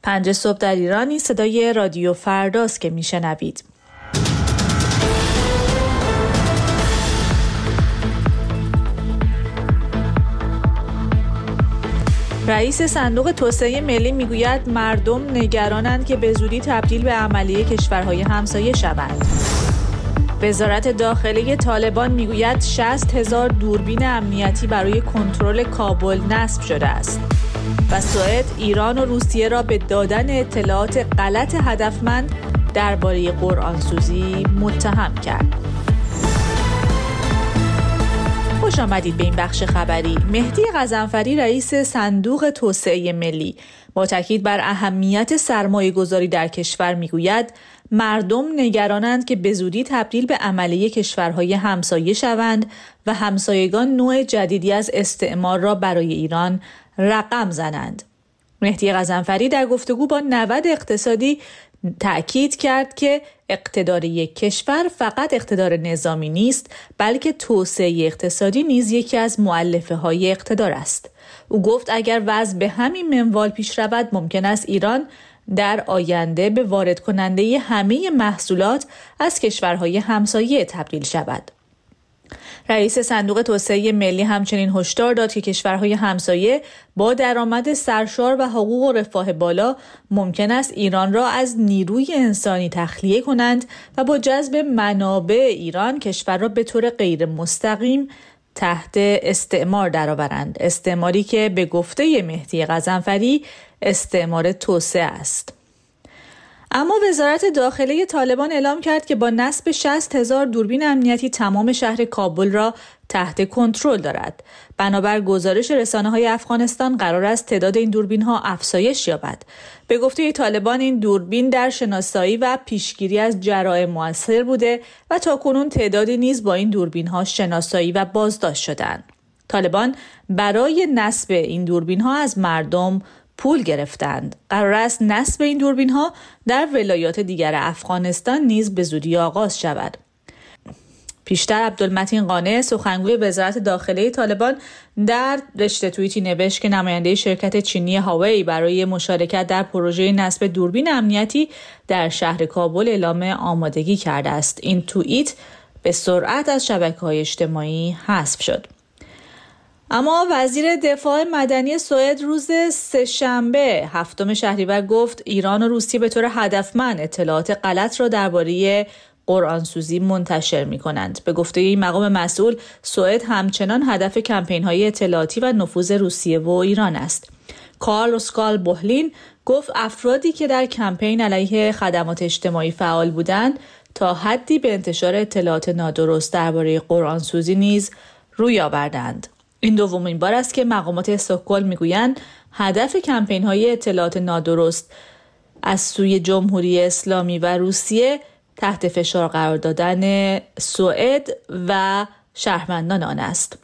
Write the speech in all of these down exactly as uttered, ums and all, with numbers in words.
پنج صبح در ایران، این صدای رادیو فرداست که میشنوید. رئیس صندوق توسعه ملی میگوید مردم نگرانند که به زودی تبدیل به عملیه کشورهای همسایه شوند. وزارت داخلی طالبان میگوید شصت هزار دوربین امنیتی برای کنترل کابل نصب شده است. و سوئد ایران و روسیه را به دادن اطلاعات غلط هدفمند درباره قرآنسوزی متهم کرد. خوش آمدید به این بخش خبری. مهدی غضنفری رئیس صندوق توسعه ملی با تاکید بر اهمیت سرمایه‌گذاری در کشور میگوید مردم نگرانند که به زودی تبدیل به عملیه کشورهای همسایه شوند و همسایگان نوع جدیدی از استعمار را برای ایران رقم زنند. مهدی غضنفری در گفتگو با نود اقتصادی تأکید کرد که اقتدار یک کشور فقط اقتدار نظامی نیست، بلکه توسعه اقتصادی نیز یکی از مؤلفه های اقتدار است. او گفت اگر وضع به همین منوال پیش رود ممکن است ایران در آینده به وارد کننده همه محصولات از کشورهای همسایه تبدیل شود. رئیس صندوق توسعه ملی همچنین هشدار داد که کشورهای همسایه با درآمد سرشار و حقوق و رفاه بالا ممکن است ایران را از نیروی انسانی تخلیه کنند و با جذب منابع ایران کشور را به طور غیر مستقیم تحت استعمار درآورند. استعماری که به گفته مهدی غضنفری استعمار توسعه است. اما وزارت داخلی طالبان اعلام کرد که با نصب شصت هزار دوربین امنیتی تمام شهر کابل را تحت کنترل دارد. بنابر گزارش رسانه‌های افغانستان قرار است تعداد این دوربین‌ها افزایش یابد. به گفته طالبان این دوربین در شناسایی و پیشگیری از جرائم مؤثر بوده و تاکنون تعدادی نیز با این دوربین‌ها شناسایی و بازداشت شدند. طالبان برای نصب این دوربین‌ها از مردم پول گرفتند. قرار است نصب این دوربین‌ها در ولایات دیگر افغانستان نیز به زودی آغاز شود. پیشتر عبدالمتین قانع سخنگوی وزارت داخلی طالبان در رشته توییتی نوشت که نماینده شرکت چینی هاوی برای مشارکت در پروژه نصب دوربین امنیتی در شهر کابل اعلام آمادگی کرده است. این توییت به سرعت از شبکه‌های اجتماعی حذف شد. اما وزیر دفاع مدنی سوئد روز سه‌شنبه هفتم شهریور گفت ایران و روسیه به طور هدفمند اطلاعات غلط را درباره قرآنسوزی منتشر می‌کنند. به گفته این مقام مسئول، سوئد همچنان هدف کمپین‌های اطلاعاتی و نفوذ روسیه و ایران است. کارل اسکال بوهلین گفت افرادی که در کمپین علیه خدمات اجتماعی فعال بودند تا حدی به انتشار اطلاعات نادرست درباره قرآنسوزی نیز روی آوردند. این دومین بار است که مقامات استکهلم میگویند هدف کمپین‌های اطلاعات نادرست از سوی جمهوری اسلامی و روسیه تحت فشار قرار دادن سوئد و شهروندان آن است.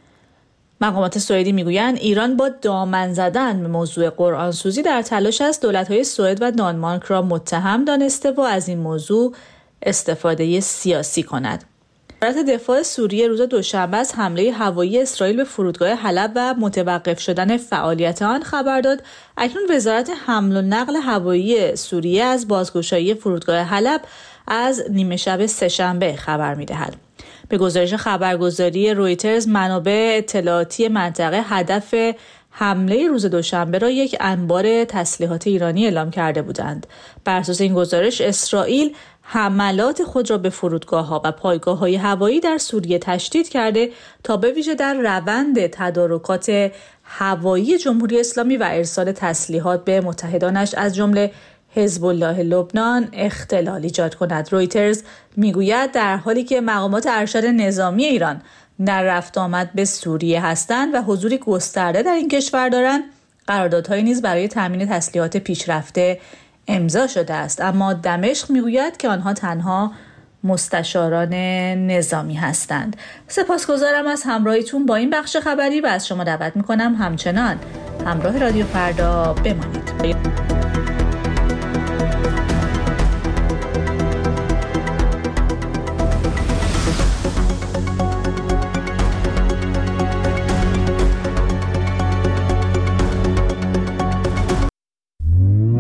مقامات سوئدی میگویند ایران با دامن زدن به موضوع قرآنسوزی در تلاش است دولت‌های سوئد و دانمارک را متهم دانسته و از این موضوع استفاده سیاسی کند. وزارت دفاع سوریه روز دوشنبه از حمله هوایی اسرائیل به فرودگاه حلب و متوقف شدن فعالیت آن خبر داد. اکنون وزارت حمل و نقل هوایی سوریه از بازگشایی فرودگاه حلب از نیمه شب سه‌شنبه خبر می‌دهد. به گزارش خبرگزاری رویترز، منابع اطلاعاتی منطقه هدف حمله روز دوشنبه را یک انبار تسلیحات ایرانی اعلام کرده بودند. بر اساس این گزارش اسرائیل حملات خود را به فرودگاه‌ها و پایگاه‌های هوایی در سوریه تشدید کرده تا به ویژه در روند تدارکات هوایی جمهوری اسلامی و ارسال تسلیحات به متحدانش از جمله حزب الله لبنان اختلال ایجاد کند. رویترز میگوید در حالی که مقامات ارشد نظامی ایران در رفت آمد به سوریه هستند و حضوری گسترده در این کشور دارند، قراردادهایی نیز برای تامین تسلیحات پیشرفته امضا شده است، اما دمشق میگوید که آنها تنها مستشاران نظامی هستند. سپاسگزارم از همراهیتون با این بخش خبری و از شما دعوت میکنم همچنان همراه رادیو فردا بمانید.